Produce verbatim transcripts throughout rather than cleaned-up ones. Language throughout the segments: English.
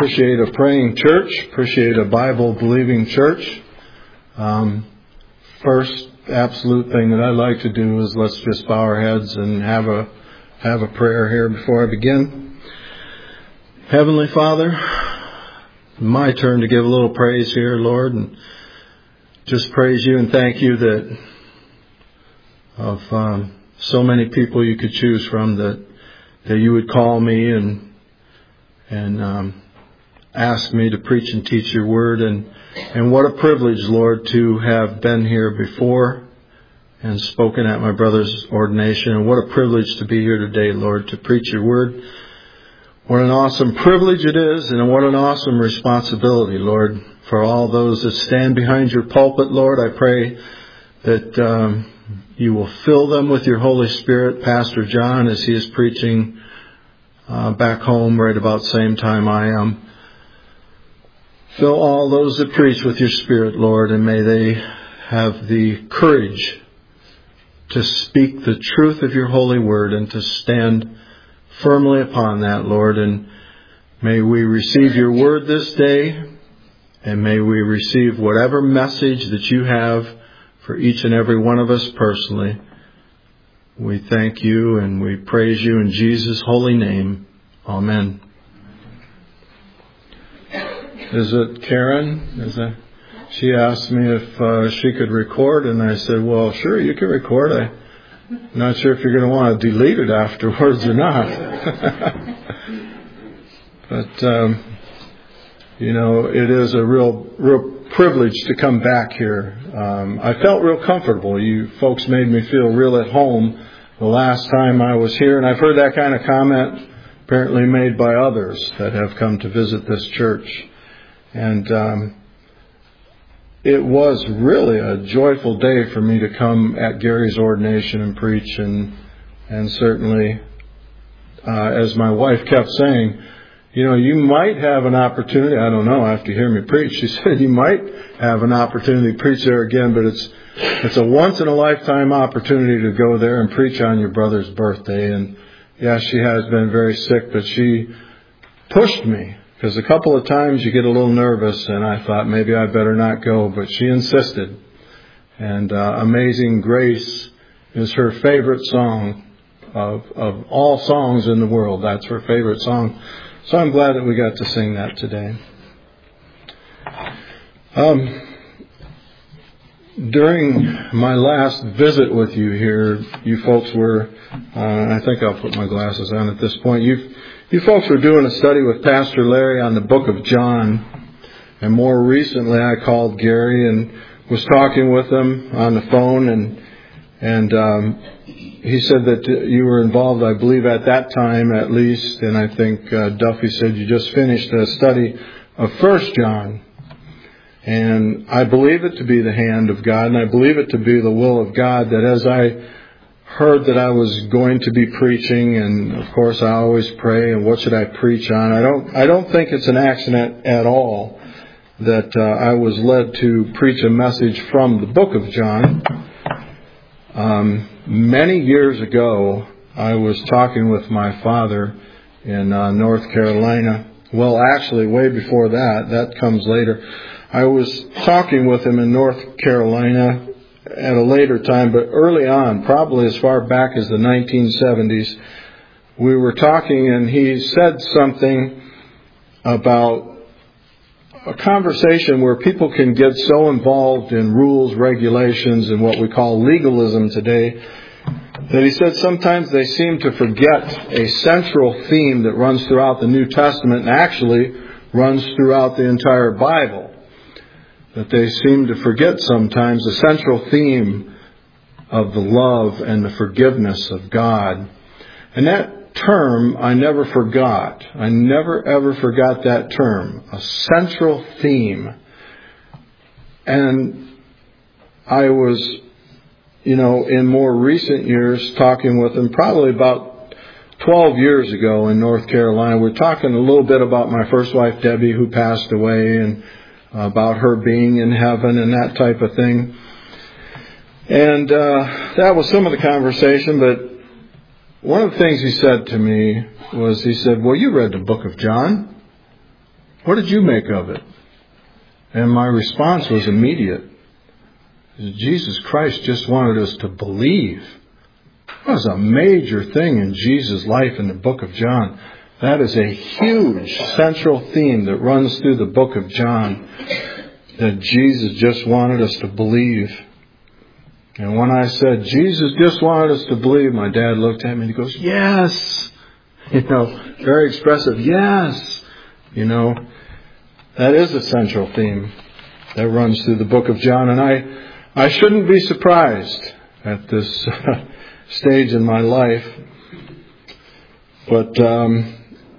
appreciate a praying church, appreciate a Bible-believing church. Um, first absolute thing that I'd like to do is let's just bow our heads and have a have a prayer here before I begin. Heavenly Father, my turn to give a little praise here, Lord, and just praise you and thank you that of um, so many people you could choose from, that that you would call me and and um, ask me to preach and teach your word. And, and what a privilege, Lord, to have been here before and spoken at my brother's ordination. And what a privilege to be here today, Lord, to preach your word. What an awesome privilege it is, and what an awesome responsibility, Lord, for all those that stand behind your pulpit, Lord. I pray that um, you will fill them with your Holy Spirit, Pastor John, as he is preaching uh, back home right about the same time I am. Fill all those that preach with your Spirit, Lord, and may they have the courage to speak the truth of your holy word and to stand firmly upon that, Lord. And may we receive your word this day, and may we receive whatever message that you have for each and every one of us personally. We thank you and we praise you in Jesus' holy name. Amen. Is it Karen? Is that? She asked me if uh, she could record, and I said, well, sure, you can record. I'm not sure if you're going to want to delete it afterwards or not. But, um, you know, it is a real, real privilege to come back here. Um, I felt real comfortable. You folks made me feel real at home the last time I was here, and I've heard that kind of comment apparently made by others that have come to visit this church. And um, it was really a joyful day for me to come at Gary's ordination and preach, and and certainly, uh, as my wife kept saying, you know, you might have an opportunity. I don't know, after you hear me preach, she said you might have an opportunity to preach there again, but it's it's a once in a lifetime opportunity to go there and preach on your brother's birthday. And yeah, she has been very sick, but she pushed me, because a couple of times you get a little nervous, and I thought maybe I better not go, but she insisted. And uh, Amazing Grace is her favorite song of of all songs in the world. That's her favorite song. So I'm glad that we got to sing that today. Um, during my last visit with you here, you folks were, uh, I think I'll put my glasses on at this point, you you folks were doing a study with Pastor Larry on the book of John. And more recently I called Gary and was talking with him on the phone, and and um, he said that you were involved, I believe, at that time at least, and I think uh, Duffy said you just finished a study of First John. And I believe it to be the hand of God, and I believe it to be the will of God, that as I heard that I was going to be preaching, and of course I always pray, and what should I preach on? I don't I don't think it's an accident at all that uh, I was led to preach a message from the book of John. Um, many years ago, I was talking with my father in uh, North Carolina. Well, actually, way before that. That comes later. I was talking with him in North Carolina at a later time, but early on, probably as far back as the nineteen seventies, we were talking, and he said something about a conversation where people can get so involved in rules, regulations, and what we call legalism today, that he said sometimes they seem to forget a central theme that runs throughout the New Testament and actually runs throughout the entire Bible. That they seem to forget sometimes the central theme of the love and the forgiveness of God. And that term I never forgot. I never ever forgot that term. A central theme. And I was, you know, in more recent years talking with him, probably about twelve years ago in North Carolina. We're talking a little bit about my first wife, Debbie, who passed away, and about her being in heaven and that type of thing. And uh, that was some of the conversation, but one of the things he said to me was, he said, well, you read the book of John. what did you make of it? And my response was immediate. Jesus Christ just wanted us to believe. That was a major thing in Jesus' life in the book of John. That is a huge central theme that runs through the book of John, that Jesus just wanted us to believe. And when I said, Jesus just wanted us to believe, my dad looked at me and he goes, yes. You know, very expressive, yes. You know, that is a central theme that runs through the book of John. And I, I shouldn't be surprised at this stage in my life. But um,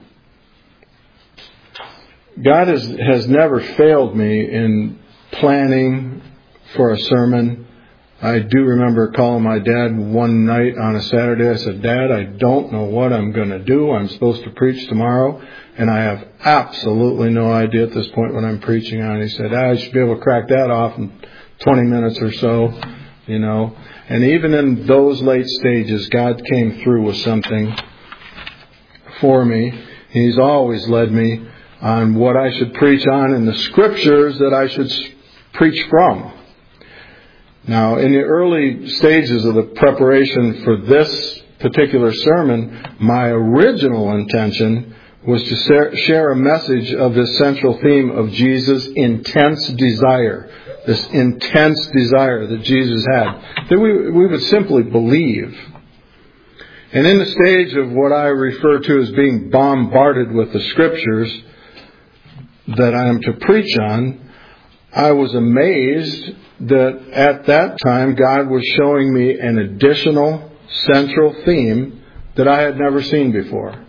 God has, has never failed me in planning for a sermon. I do remember calling my dad one night on a Saturday. I said, Dad, I don't know what I'm going to do. I'm supposed to preach tomorrow, and I have absolutely no idea at this point what I'm preaching on. He said, ah, I should be able to crack that off in twenty minutes or so, you know. And even in those late stages, God came through with something for me. He's always led me on what I should preach on and the scriptures that I should preach from. Now, in the early stages of the preparation for this particular sermon, my original intention was to share a message of this central theme of Jesus' intense desire, this intense desire that Jesus had, that we, we would simply believe. And in the stage of what I refer to as being bombarded with the scriptures that I am to preach on, I was amazed that at that time God was showing me an additional central theme that I had never seen before.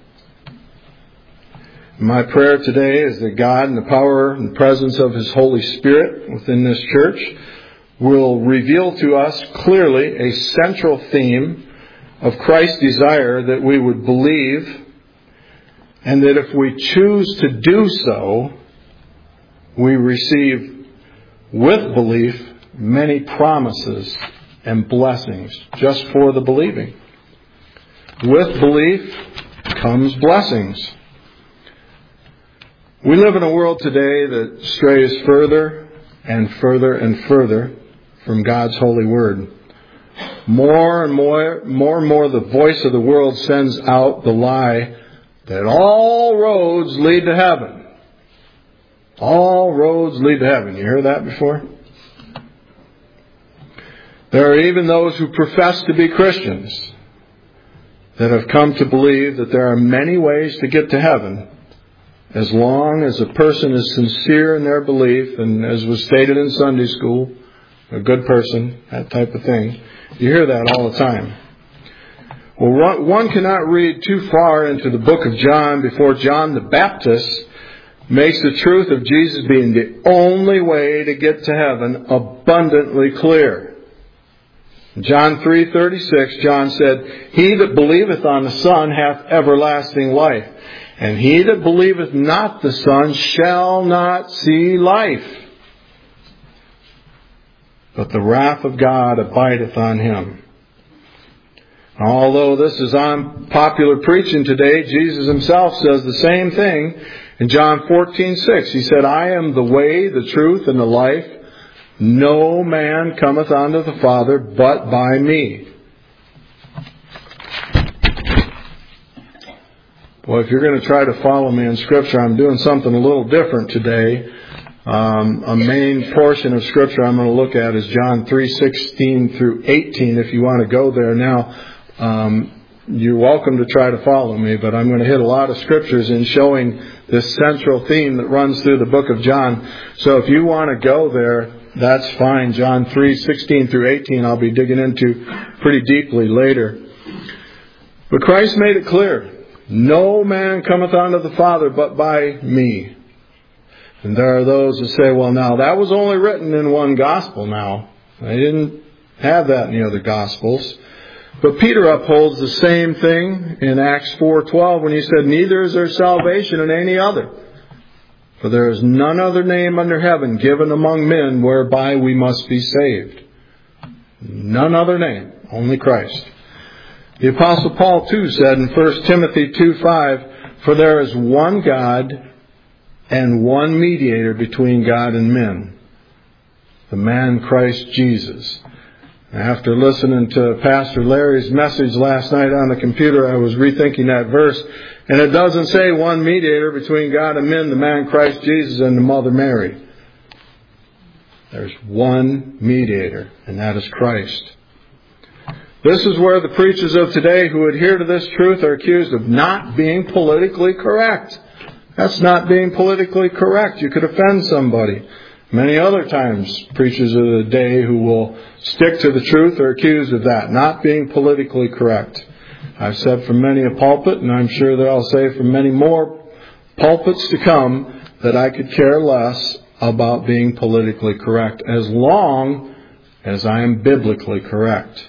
My prayer today is that God, in the power and presence of His Holy Spirit within this church, will reveal to us clearly a central theme of Christ's desire that we would believe, and that if we choose to do so, we receive with belief many promises and blessings just for the believing. With belief comes blessings. We live in a world today that strays further and further and further from God's holy word. More and more, more and more the voice of the world sends out the lie that all roads lead to heaven. All roads lead to heaven. You heard that before? There are even those who profess to be Christians that have come to believe that there are many ways to get to heaven, as long as a person is sincere in their belief, and as was stated in Sunday school, a good person, that type of thing. You hear that all the time. Well, one cannot read too far into the book of John before John the Baptist makes the truth of Jesus being the only way to get to heaven abundantly clear. In John three thirty-six, John said, He that believeth on the Son hath everlasting life, and he that believeth not the Son shall not see life, but the wrath of God abideth on him. Although this is unpopular preaching today, Jesus Himself says the same thing in John fourteen six. He said, I am the way, the truth, and the life. No man cometh unto the Father but by me. Well, if you're going to try to follow me in Scripture, I'm doing something a little different today. Um, a main portion of Scripture I'm going to look at is John three sixteen through eighteen. If you want to go there now, um, you're welcome to try to follow me, but I'm going to hit a lot of Scriptures in showing this central theme that runs through the book of John. So if you want to go there, that's fine. John three sixteen through eighteen I'll be digging into pretty deeply later. But Christ made it clear, no man cometh unto the Father but by me. And there are those that say, well, now that was only written in one gospel now. They didn't have that in the other gospels. But Peter upholds the same thing in Acts four twelve when he said, neither is there salvation in any other. For there is none other name under heaven given among men whereby we must be saved. None other name, only Christ. The Apostle Paul too said in First Timothy two five, for there is one God and one mediator between God and men, the man Christ Jesus. After listening to Pastor Larry's message last night on the computer, I was rethinking that verse, and it doesn't say one mediator between God and men, the man Christ Jesus and the Mother Mary. There's one mediator, and that is Christ. This is where the preachers of today who adhere to this truth are accused of not being politically correct. That's not being politically correct. You could offend somebody. Many other times, preachers of the day who will stick to the truth are accused of that, not being politically correct. I've said from many a pulpit, and I'm sure that I'll say from many more pulpits to come, that I could care less about being politically correct as long as I am biblically correct.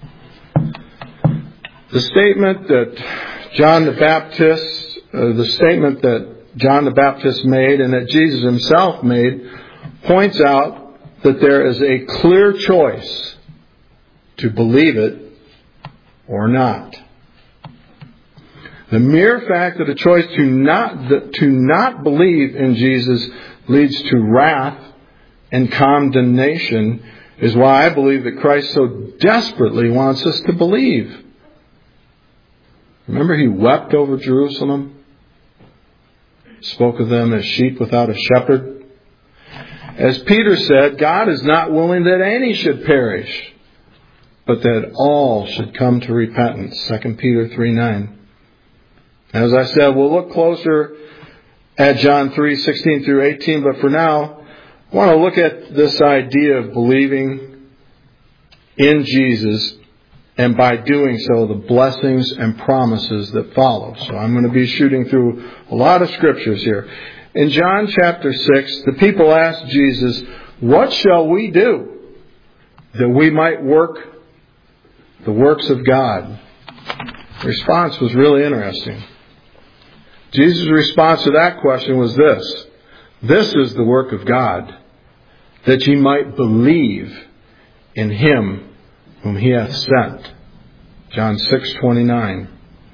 The statement that John the Baptist, uh, the statement that John the Baptist made and that Jesus himself made points out that there is a clear choice to believe it or not. The mere fact that a choice to not to not believe in Jesus leads to wrath and condemnation is why I believe that Christ so desperately wants us to believe. Remember, he wept over Jerusalem, spoke of them as sheep without a shepherd. As Peter said, God is not willing that any should perish, but that all should come to repentance. Second Peter three nine. As I said, we'll look closer at John three sixteen through eighteen, but for now, I want to look at this idea of believing in Jesus, and by doing so, the blessings and promises that follow. So I'm going to be shooting through a lot of scriptures here. In John chapter six, the people asked Jesus, "What shall we do that we might work the works of God?" The response was really interesting. Jesus' response to that question was this: "This is the work of God, that ye might believe in him whom he hath sent." John six twenty-nine.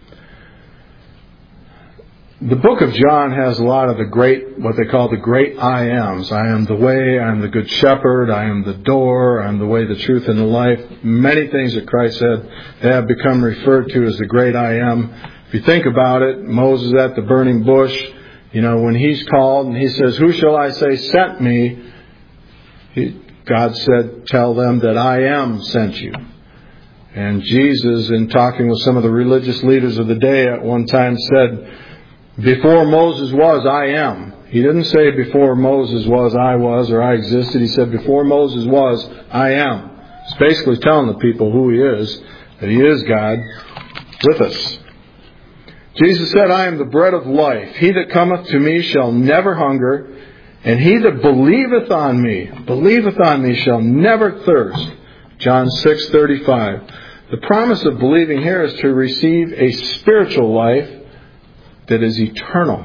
The book of John has a lot of the great, what they call the great I ams. I am the way, I am the good shepherd, I am the door, I am the way, the truth, and the life. Many things that Christ said that have become referred to as the great I am. If you think about it, Moses at the burning bush, you know, when he's called and he says, "Who shall I say sent me?" He, God said, "Tell them that I am sent you." And Jesus, in talking with some of the religious leaders of the day, at one time said, "Before Moses was, I am." He didn't say before Moses was, I was, or I existed. He said before Moses was, I am. It's basically telling the people who he is, that he is God with us. Jesus said, "I am the bread of life. He that cometh to me shall never hunger, and he that believeth on me, believeth on me, shall never thirst." John six thirty-five. The promise of believing here is to receive a spiritual life that is eternal.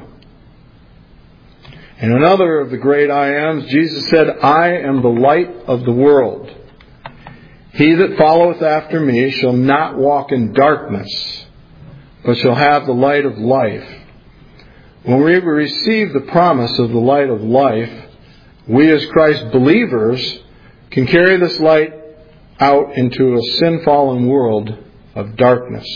In another of the great I ams, Jesus said, "I am the light of the world. He that followeth after me shall not walk in darkness, but shall have the light of life." When we receive the promise of the light of life, we as Christ believers can carry this light out into a sin-fallen world of darkness.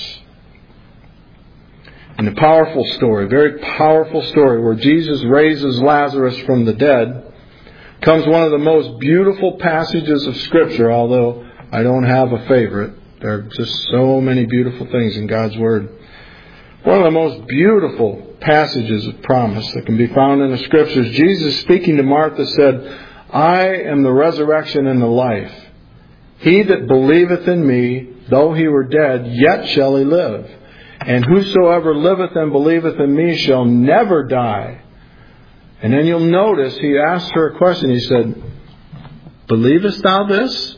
In a powerful story, very powerful story, where Jesus raises Lazarus from the dead, comes one of the most beautiful passages of Scripture, although I don't have a favorite. There are just so many beautiful things in God's Word. One of the most beautiful passages of promise that can be found in the Scriptures, Jesus speaking to Martha said, "I am the resurrection and the life. He that believeth in me, though he were dead, yet shall he live. And whosoever liveth and believeth in me shall never die." And then you'll notice he asked her a question. He said, "Believest thou this?"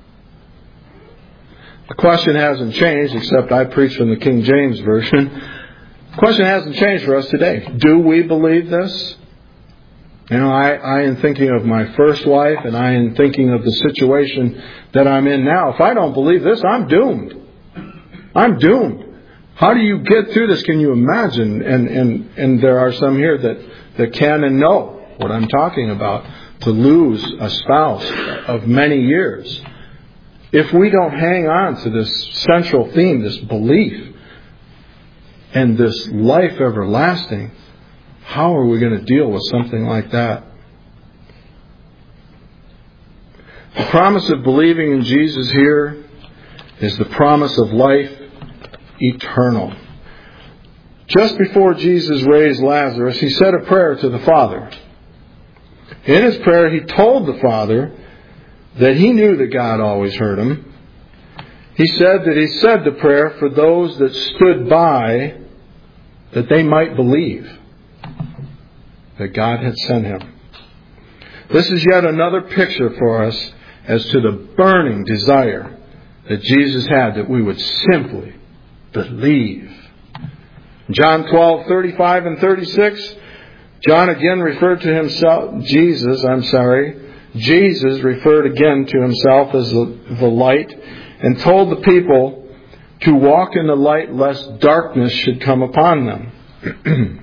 The question hasn't changed, except I preach from the King James Version. The question hasn't changed for us today. Do we believe this? You know, I, I am thinking of my first wife, and I am thinking of the situation that I'm in now. If I don't believe this, I'm doomed. I'm doomed. How do you get through this? Can you imagine? And and, and there are some here that, that can and know what I'm talking about, to lose a spouse of many years. If we don't hang on to this central theme, this belief, and this life everlasting, how are we going to deal with something like that? The promise of believing in Jesus here is the promise of life eternal. Just before Jesus raised Lazarus, he said a prayer to the Father. In his prayer, he told the Father that he knew that God always heard him. He said that he said the prayer for those that stood by, that they might believe that God had sent him. This is yet another picture for us as to the burning desire that Jesus had, that we would simply believe. John twelve, thirty-five and thirty-six, John again referred to himself, Jesus, I'm sorry, Jesus referred again to himself as the, the light, and told the people to walk in the light lest darkness should come upon them.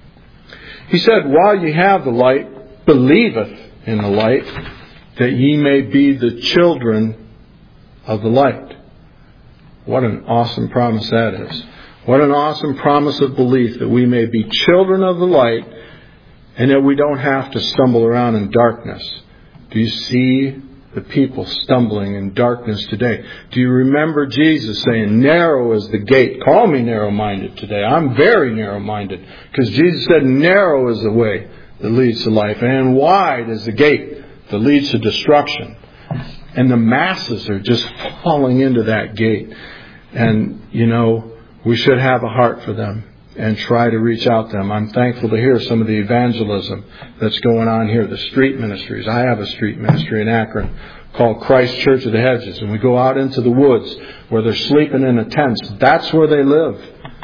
He said, while ye have the light, believeth in the light, that ye may be the children of the light. What an awesome promise that is. What an awesome promise of belief, that we may be children of the light, and that we don't have to stumble around in darkness. Do you see the people stumbling in darkness today? Do you remember Jesus saying, narrow is the gate? Call me narrow-minded today. I'm very narrow-minded. Because Jesus said, narrow is the way that leads to life, and wide is the gate that leads to destruction. And the masses are just falling into that gate. And, you know, we should have a heart for them and try to reach out to them. I'm thankful to hear some of the evangelism that's going on here, the street ministries. I have a street ministry in Akron called Christ Church of the Hedges. And we go out into the woods where they're sleeping in the tents. That's where they live.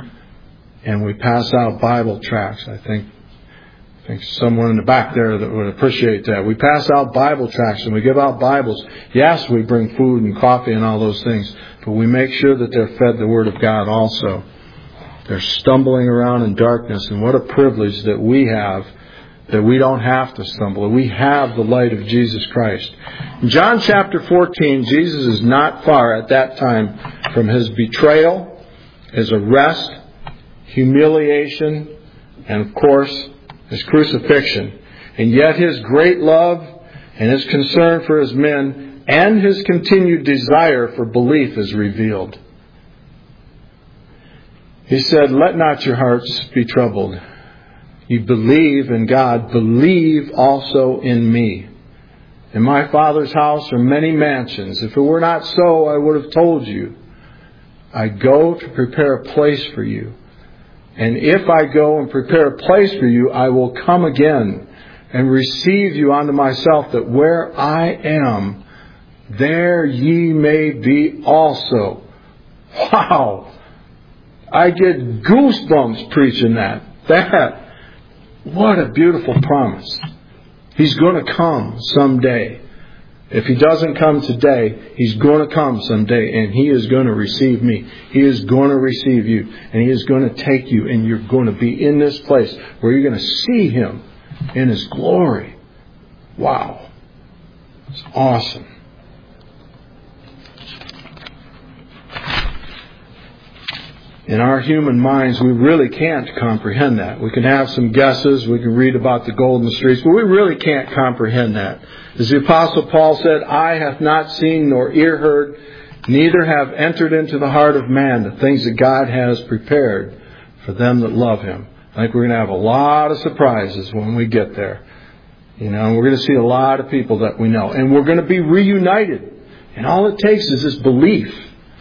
And we pass out Bible tracts. I think I think someone in the back there that would appreciate that. We pass out Bible tracts and we give out Bibles. Yes, we bring food and coffee and all those things, but we make sure that they're fed the Word of God also. They're stumbling around in darkness, and what a privilege that we have, that we don't have to stumble. We have the light of Jesus Christ. In John chapter fourteen, Jesus is not far at that time from his betrayal, his arrest, humiliation, and of course, his crucifixion. And yet his great love and his concern for his men and his continued desire for belief is revealed. He said, let not your hearts be troubled. You believe in God, believe also in me. In my Father's house are many mansions. If it were not so, I would have told you. I go to prepare a place for you. And if I go and prepare a place for you, I will come again and receive you unto myself, that where I am, there ye may be also. Wow! I get goosebumps preaching that. That, what a beautiful promise. He's going to come someday. If he doesn't come today, he's going to come someday, and he is going to receive me. He is going to receive you, and he is going to take you, and you're going to be in this place where you're going to see him in his glory. Wow. It's awesome. In our human minds, we really can't comprehend that. We can have some guesses. We can read about the golden streets, but we really can't comprehend that. As the Apostle Paul said, eye hath not seen nor ear heard, neither have entered into the heart of man the things that God has prepared for them that love him. I think we're going to have a lot of surprises when we get there. You know, we're going to see a lot of people that we know. And we're going to be reunited. And all it takes is this belief.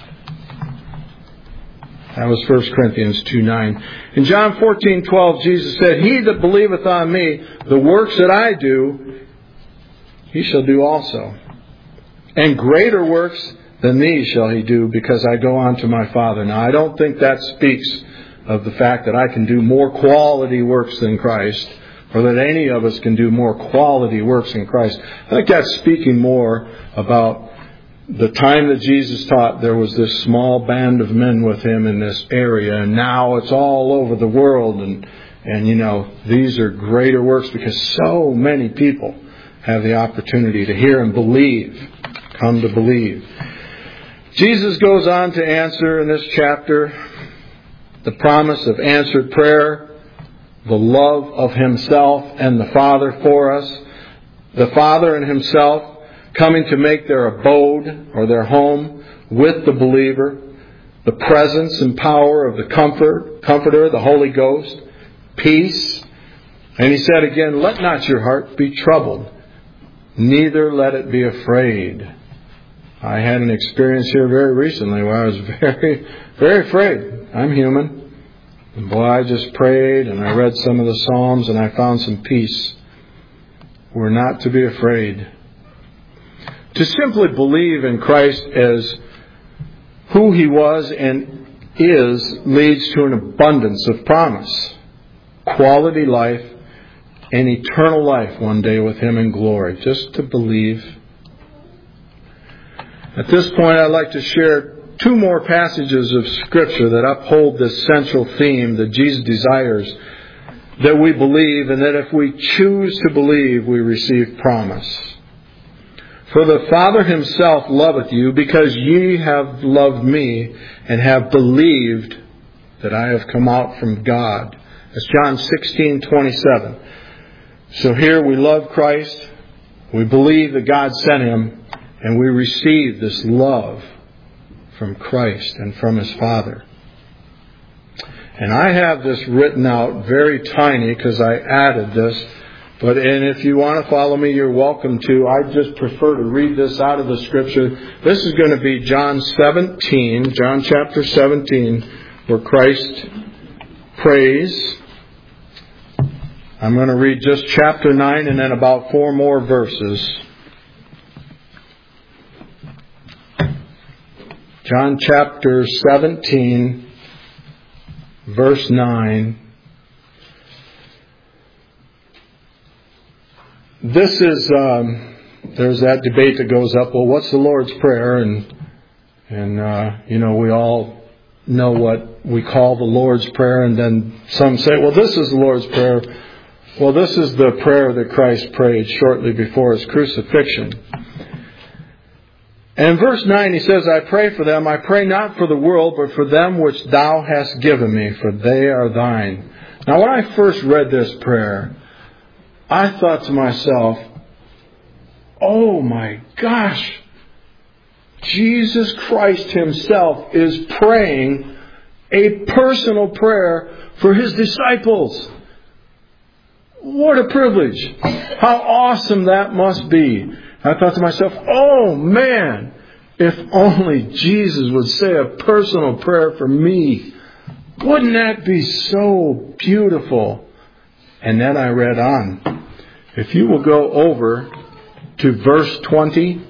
That was First Corinthians two nine. In John fourteen twelve, Jesus said, he that believeth on me, the works that I do, he shall do also. And greater works than these shall he do, because I go on to my Father. Now, I don't think that speaks of the fact that I can do more quality works than Christ, or that any of us can do more quality works than Christ. I think that's speaking more about the time that Jesus taught. There was this small band of men with him in this area, and now it's all over the world, and And you know, these are greater works because so many people have the opportunity to hear and believe, come to believe. Jesus goes on to answer in this chapter the promise of answered prayer, the love of Himself and the Father for us, the Father and Himself coming to make their abode or their home with the believer, the presence and power of the comfort, Comforter, the Holy Ghost, peace. And He said again, let not your heart be troubled, neither let it be afraid. I had an experience here very recently where I was very, very afraid. I'm human. And boy, I just prayed and I read some of the Psalms and I found some peace. We're not to be afraid. To simply believe in Christ as who He was and is leads to an abundance of promise, quality life, and eternal life one day with Him in glory. Just to believe. At this point, I'd like to share two more passages of Scripture that uphold this central theme that Jesus desires that we believe, and that if we choose to believe, we receive promise. For the Father Himself loveth you, because ye have loved me, and have believed that I have come out from God. That's John sixteen twenty-seven. So here we love Christ, we believe that God sent Him, and we receive this love from Christ and from His Father. And I have this written out very tiny because I added this. But and if you want to follow me, you're welcome to. I just prefer to read this out of the Scripture. This is going to be John seventeen, John chapter seventeen, where Christ prays. I'm going to read just chapter nine and then about four more verses. John chapter seventeen, verse nine. This is, um, there's that debate that goes up, well, what's the Lord's Prayer? And, and uh, you know, we all know what we call the Lord's Prayer. And then some say, well, this is the Lord's Prayer. Well, this is the prayer that Christ prayed shortly before His crucifixion. And in verse nine, He says, I pray for them. I pray not for the world, but for them which Thou hast given me, for they are Thine. Now, when I first read this prayer, I thought to myself, oh my gosh, Jesus Christ Himself is praying a personal prayer for His disciples. What a privilege. How awesome that must be. I thought to myself, oh man, if only Jesus would say a personal prayer for me. Wouldn't that be so beautiful? And then I read on. If you will go over to verse twenty,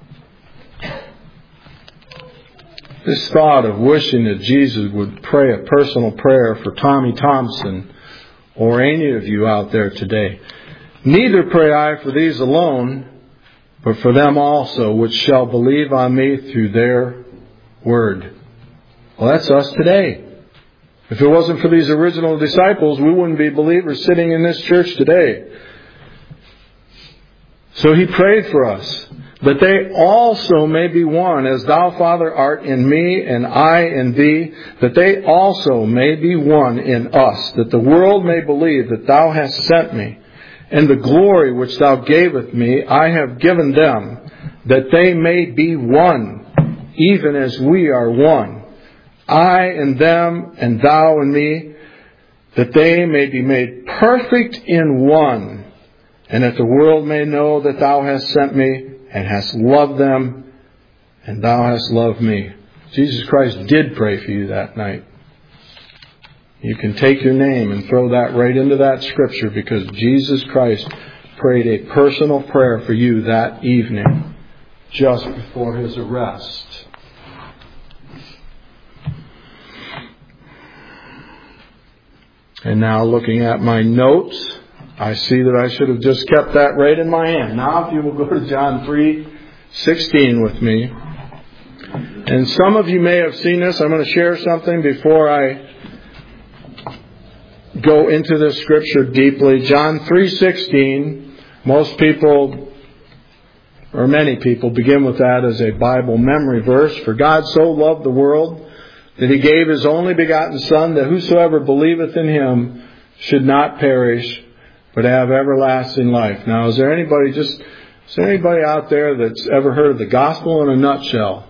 this thought of wishing that Jesus would pray a personal prayer for Tommy Thompson or any of you out there today. Neither pray I for these alone, but for them also which shall believe on me through their word. Well, that's us today. If it wasn't for these original disciples, we wouldn't be believers sitting in this church today. So He prayed for us, that they also may be one, as Thou, Father, art in me, and I in Thee, that they also may be one in us, that the world may believe that Thou hast sent me. And the glory which Thou gavest me, I have given them, that they may be one, even as we are one. I and them, and Thou and me, that they may be made perfect in one, and that the world may know that Thou hast sent me, and hast loved them, and Thou hast loved me. Jesus Christ did pray for you that night. You can take your name and throw that right into that Scripture, because Jesus Christ prayed a personal prayer for you that evening, just before His arrest. And now, looking at my notes, I see that I should have just kept that right in my hand. Now, if you will go to John three sixteen with me. And some of you may have seen this. I'm going to share something before I go into this scripture deeply. John three sixteen, most people, or many people, begin with that as a Bible memory verse. For God so loved the world that He gave His only begotten Son, that whosoever believeth in Him should not perish, but have everlasting life. Now, is there anybody just is there anybody out there that's ever heard of the gospel in a nutshell?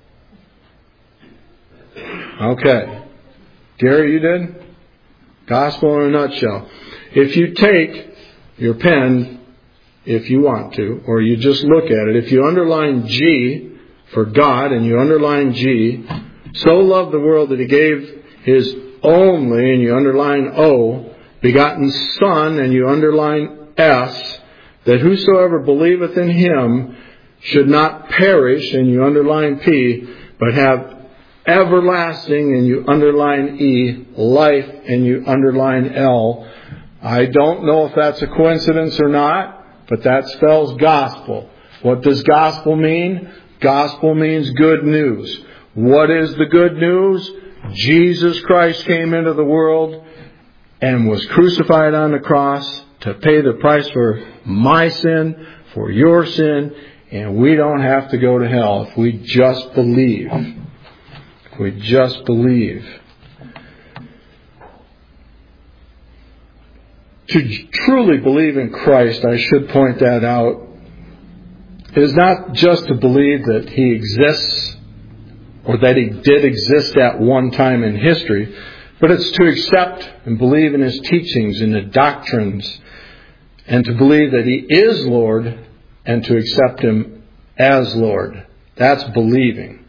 Okay. Gary, you did? Gospel in a nutshell. If you take your pen, if you want to, or you just look at it, if you underline G for God and you underline G, so loved the world that He gave His only, and you underline O, begotten Son, and you underline S, that whosoever believeth in Him should not perish, and you underline P, but have everlasting, and you underline E, life, and you underline L. I don't know if that's a coincidence or not, but that spells gospel. What does gospel mean? Gospel means good news. What is the good news? Jesus Christ came into the world and was crucified on the cross to pay the price for my sin, for your sin, and we don't have to go to hell if we just believe. If we just believe. To truly believe in Christ, I should point that out, is not just to believe that He exists or that He did exist at one time in history, but it's to accept and believe in His teachings and the doctrines, and to believe that He is Lord and to accept Him as Lord. That's believing.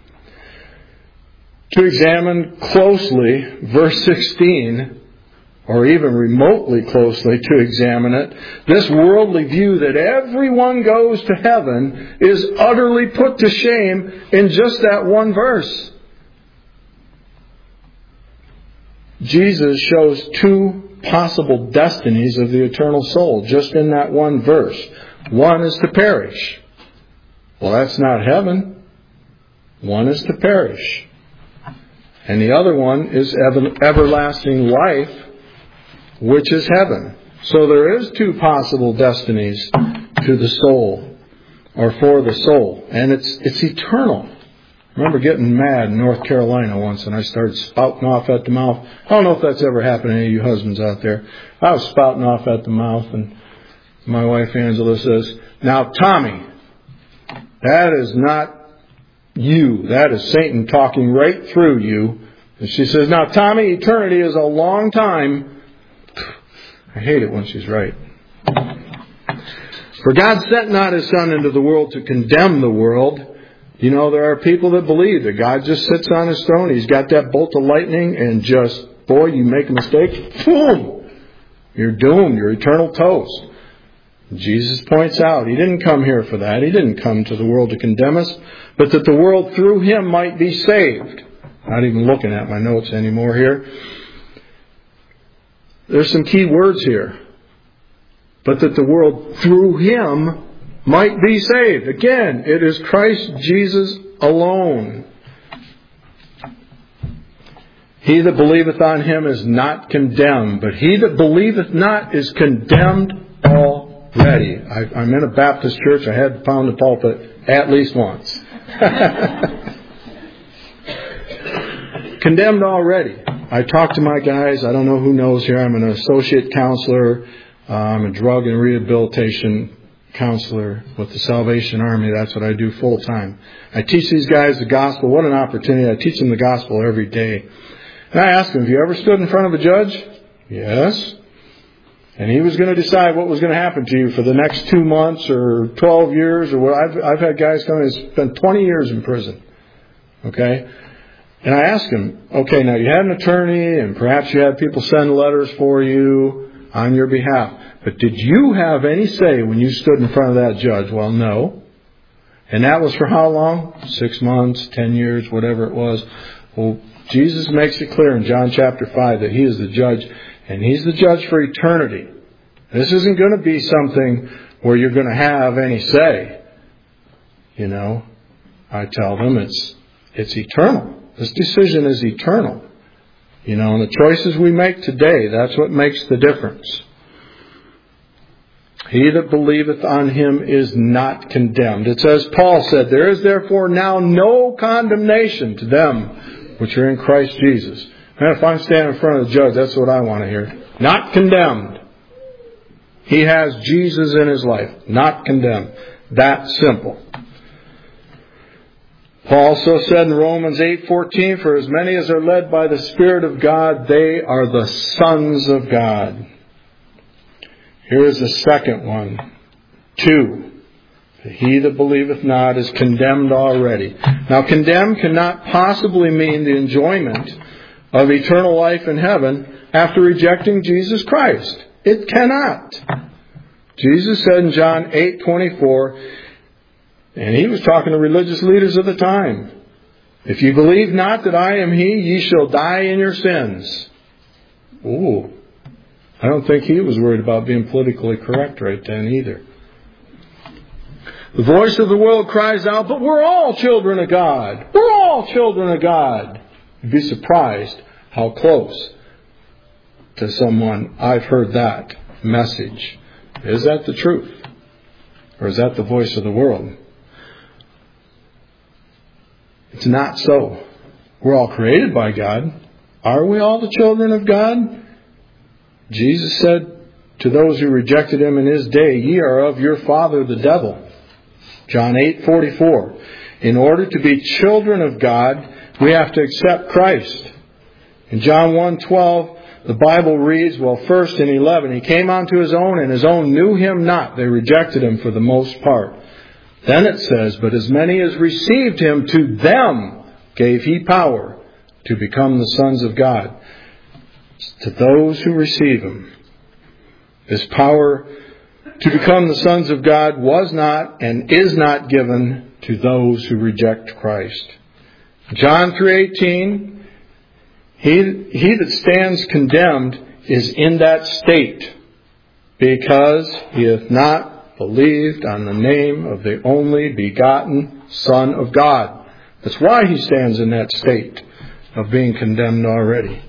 To examine closely verse sixteen, or even remotely closely to examine it, this worldly view that everyone goes to heaven is utterly put to shame in just that one verse. Jesus shows two possible destinies of the eternal soul just in that one verse. One is to perish. Well, that's not heaven. One is to perish. And the other one is ever- everlasting life, which is heaven. So there is two possible destinies to the soul, or for the soul. And it's it's eternal. I remember getting mad in North Carolina once, and I started spouting off at the mouth. I don't know if that's ever happened to any of you husbands out there. I was spouting off at the mouth, and my wife Angela says, "Now, Tommy, that is not you. That is Satan talking right through you." And she says, "Now, Tommy, eternity is a long time." I hate it when she's right. For God sent not His Son into the world to condemn the world. You know, there are people that believe that God just sits on His throne. He's got that bolt of lightning, and just, boy, you make a mistake, boom, you're doomed. You're eternal toast. Jesus points out He didn't come here for that. He didn't come to the world to condemn us, but that the world through Him might be saved. Not even looking at my notes anymore here. There's some key words here. But that the world through Him might be saved. Again, it is Christ Jesus alone. He that believeth on Him is not condemned, but he that believeth not is condemned already. I, I'm in a Baptist church. I had to pound the pulpit at least once. Condemned already. I talk to my guys. I don't know who knows here. I'm an associate counselor. Uh, I'm a drug and rehabilitation counselor with the Salvation Army. That's what I do full time. I teach these guys the gospel. What an opportunity. I teach them the gospel every day. And I asked them, have you ever stood in front of a judge? Yes. And he was going to decide what was going to happen to you for the next two months or twelve years or what. I've, I've had guys come and spend twenty years in prison. Okay? And I asked him, okay, now you had an attorney and perhaps you had people send letters for you on your behalf. But did you have any say when you stood in front of that judge? Well, no. And that was for how long? Six months, ten years, whatever it was. Well, Jesus makes it clear in John chapter five that He is the judge, and He's the judge for eternity. This isn't going to be something where you're going to have any say. You know, I tell them it's it's eternal. This decision is eternal. You know, and the choices we make today, that's what makes the difference. He that believeth on him is not condemned. It says, Paul said, there is therefore now no condemnation to them which are in Christ Jesus. And if I'm standing in front of the judge, that's what I want to hear. Not condemned. He has Jesus in his life. Not condemned. That simple. Paul also said in Romans eight fourteen, for as many as are led by the Spirit of God, they are the sons of God. Here is the second one. Two. He that believeth not is condemned already. Now, condemned cannot possibly mean the enjoyment of eternal life in heaven after rejecting Jesus Christ. It cannot. Jesus said in John eight twenty-four, and he was talking to religious leaders of the time, if you believe not that I am he, ye shall die in your sins. Ooh. I don't think he was worried about being politically correct right then either. The voice of the world cries out, but we're all children of God. We're all children of God. You'd be surprised how close to someone I've heard that message. Is that the truth? Or is that the voice of the world? It's not so. We're all created by God. Are we all the children of God? Jesus said to those who rejected him in his day, ye are of your father the devil. John eight forty-four. In order to be children of God, we have to accept Christ. In John one twelve, the Bible reads, well, first in eleven, he came unto his own, and his own knew him not. They rejected him for the most part. Then it says, but as many as received him, to them gave he power to become the sons of God. To those who receive him. This power to become the sons of God was not and is not given to those who reject Christ. John three eighteen, he, he that stands condemned is in that state, because he hath not believed on the name of the only begotten Son of God. That's why he stands in that state of being condemned already.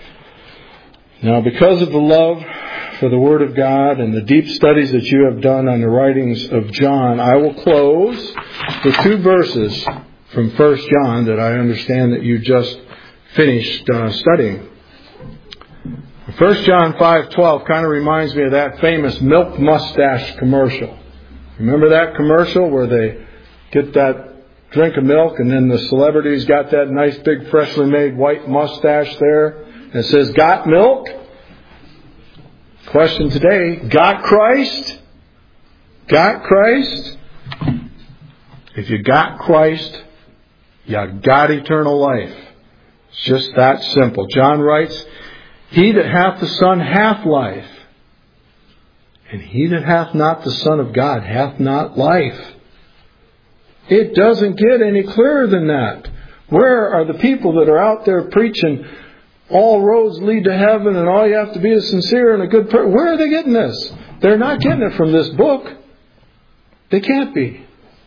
Now, because of the love for the Word of God and the deep studies that you have done on the writings of John, I will close with two verses from First John that I understand that you just finished uh, studying. First John five twelve kind of reminds me of that famous milk mustache commercial. Remember that commercial where they get that drink of milk and then the celebrity's got that nice big freshly made white mustache there? It says, got milk? Question today, got Christ? Got Christ? If you got Christ, you got eternal life. It's just that simple. John writes, he that hath the Son hath life, and he that hath not the Son of God hath not life. It doesn't get any clearer than that. Where are the people that are out there preaching all roads lead to heaven and all you have to be is sincere and a good person? Where are they getting this? They're not getting it from this book. They can't be.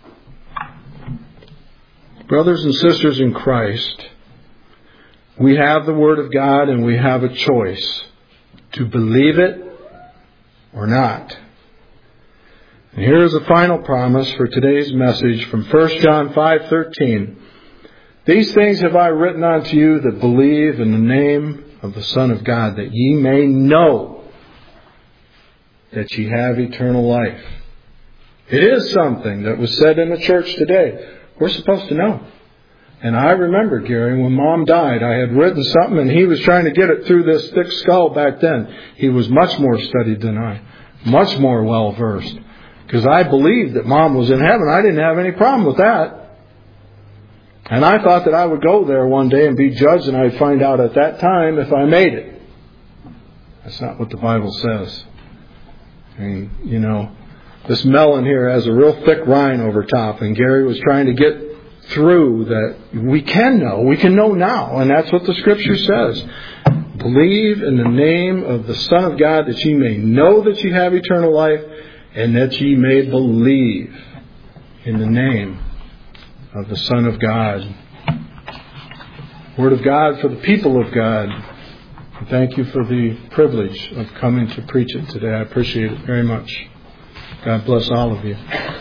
Brothers and sisters in Christ, we have the Word of God and we have a choice to believe it or not. And here is a final promise for today's message from First John five thirteen. These things have I written unto you that believe in the name of the Son of God, that ye may know that ye have eternal life. It is something that was said in the church today. We're supposed to know. And I remember, Gary, when Mom died, I had written something and he was trying to get it through this thick skull back then. He was much more studied than I, much more well-versed. Because I believed that Mom was in heaven. I didn't have any problem with that. And I thought that I would go there one day and be judged and I'd find out at that time if I made it. That's not what the Bible says. I mean, you know, this melon here has a real thick rind over top, and Gary was trying to get through that we can know. We can know now, and that's what the Scripture says. Believe in the name of the Son of God that ye may know that ye have eternal life, and that ye may believe in the name of the Son of God. Word of God for the people of God. Thank you for the privilege of coming to preach it today. I appreciate it very much. God bless all of you.